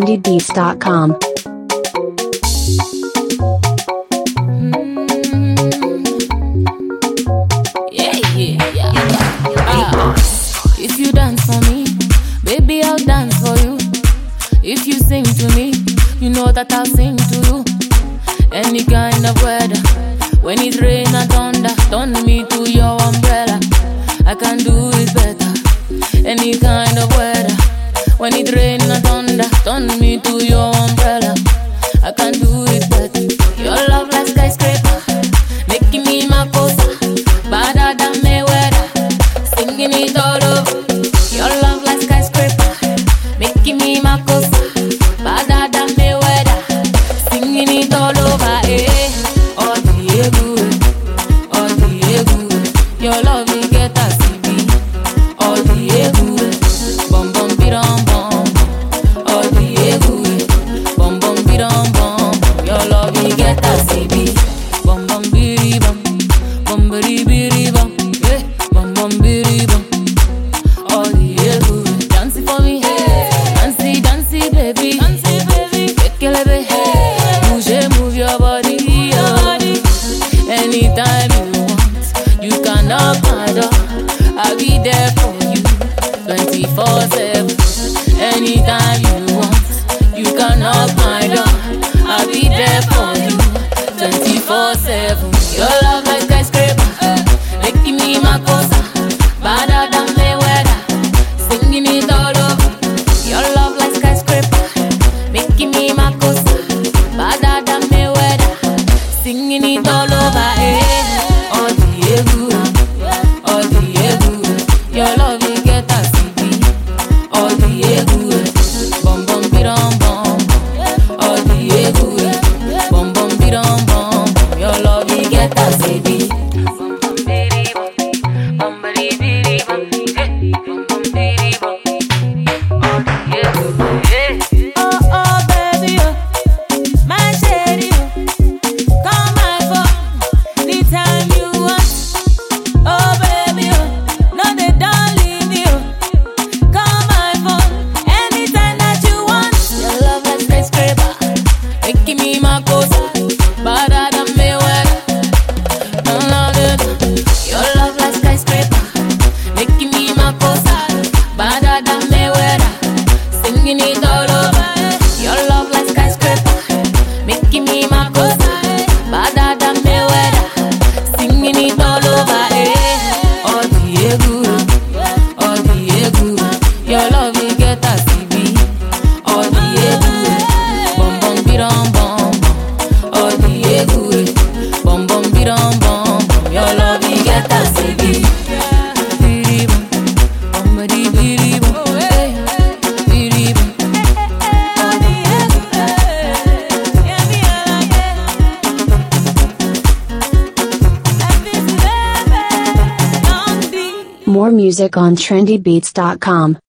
trendybeats.com. If you dance for me, baby, I'll dance for you. If you sing to me, you know that I'll sing to you. Any kind of weather, when it rain or thunder, turn me to your umbrella. I can do it better. Any kind of weather, when it rain or thunder, turn me to your umbrella. I can do it better. Your love like skyscraper, making me my poster, better than Mayweather, singing it all over. Your love like skyscraper, making me my coaster, better than Mayweather, singing it all over. Oh Diego, your love me get a CB. Oh Diego, bum bum biram bum. Oh Diego, bum bum biram bum. Your love me get a CB. Bum bum biri bum, bum biri biri bum. Yeah, bum bum biri bum. Oh Diego, dance it for me, dancey dancey baby, dancey baby, ekelebe, move your body, your body. Anytime you want, you can knock my door. I'll be there for you, 24/7. Anytime you want, you can knock my door. I'll be there for you, 24/7. Your love like skyscraper, making me my coaster, better than Mayweather, singing it all over. Your love like skyscraper, making me my coaster, better than Mayweather, singing it all over. Oh Diego, your love me get a CB. Oh Diego, bum bum biram bum. Oh Diego, bum bum biram bum. Your love me get a CB. Bum bum biri bum, bum biri biri bum. Bum bum biri bum. Oh Diego, oh baby, oh my shady, oh call my phone anytime you want. Oh baby, oh no they don't leave me, oh call my phone anytime that you want. Your love like skyscraper, making me my coaster, better than Mayweather. Your love like skyscraper, making me my coaster, better than Mayweather, singing it all over. Your love like skyscraper, making me my coaster, better than Mayweather, singing it all over. Oh Diego, your love me get a CB. Oh Diego, bum bum biram bum. Oh Diego, bum bum biram bum. Your love me get a CB. Biri bum, bum biri biri bum. Biri bum. Oh Diego, yeah me I like it. Life is baby, long deep. More music on trendybeats.com.